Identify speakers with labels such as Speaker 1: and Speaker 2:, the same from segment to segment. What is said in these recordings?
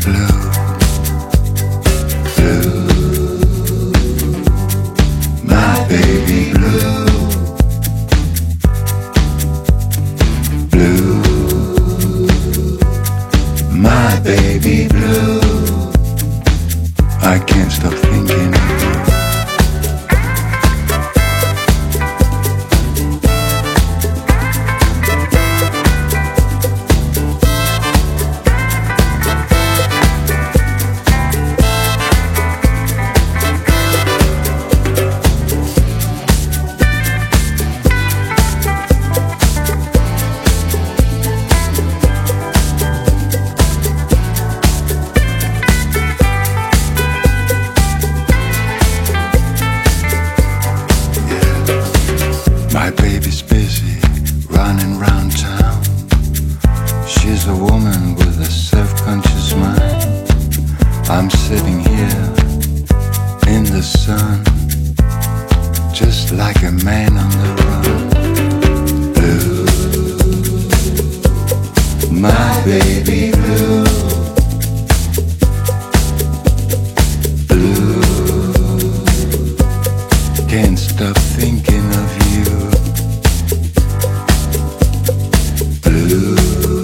Speaker 1: blue, blue, my baby blue, blue, my baby blue. I can't stop thinking of you. My baby's busy running round town. She's a woman with a self-conscious mind. I'm sitting here in the sun, just like a man on the run. Blue, my baby blue, blue, can't stop thinking of you. Blue,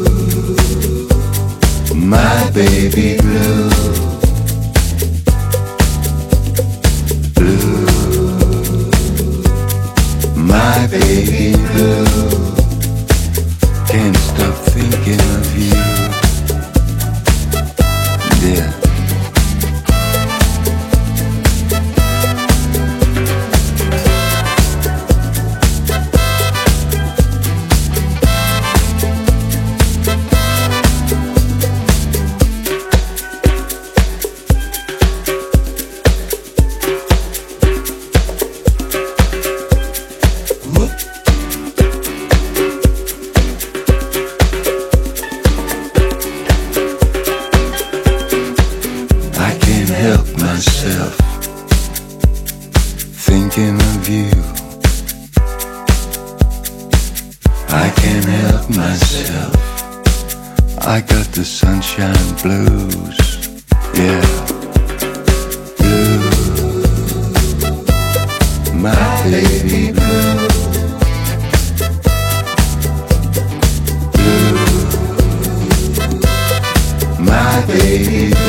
Speaker 1: my baby blue, blue, my baby blue, can't stop thinking of you. Dear, I can't help myself thinking of you. I can't help myself. I got the sunshine blues. Yeah, blue, my baby blue, blue, my baby blue.